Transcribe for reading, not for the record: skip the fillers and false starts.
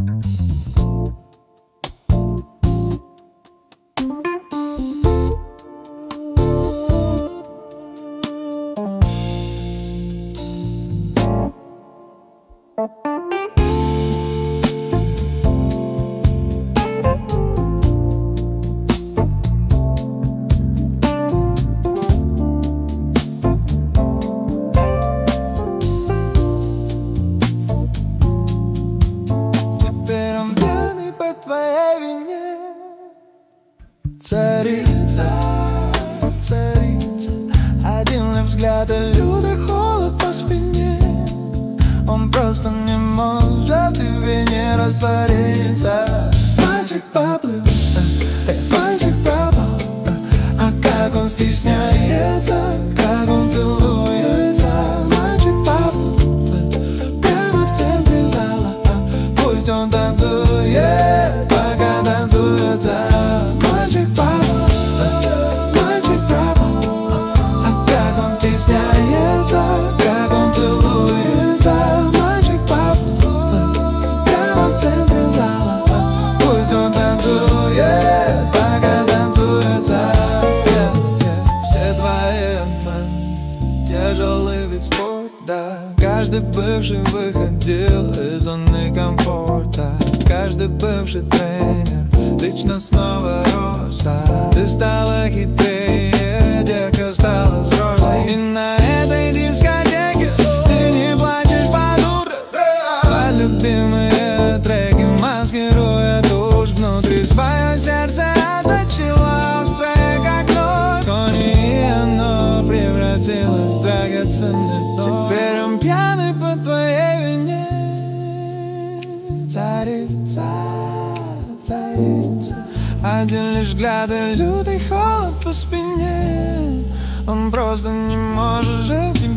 Царица, царица, один лишь взгляд и лютый холод по спине. Он просто не может в тебе не раствориться. Мальчик поплыл, мальчик пропал, а как он стесняется, как он целуется. Мальчик поплыл прямо в центре зала, пусть он танцует, пока танцуется. Мальчик пропал, а как он стесняется, как он целуется. Мальчик пропал прямо в центре зала, пусть он танцует, пока танцуется. Все твои тяжелый вид спорта. Каждый бывший выходил из зоны комфорта. Каждый бывший тренер личностного роста. Ты стала хитрее, детка стала взрослой. И на этой дискотеке ты не плачешь под утро. Твои любимые треки, маскируя тушь внутри. Свое сердце отточила острое, как нож. Кони, и оно превратилось в драгоценный дом. Теперь он пьяный по твоей вине. Царица, царица, один лишь взгляд и лютый холод по спине. Он просто не может жить.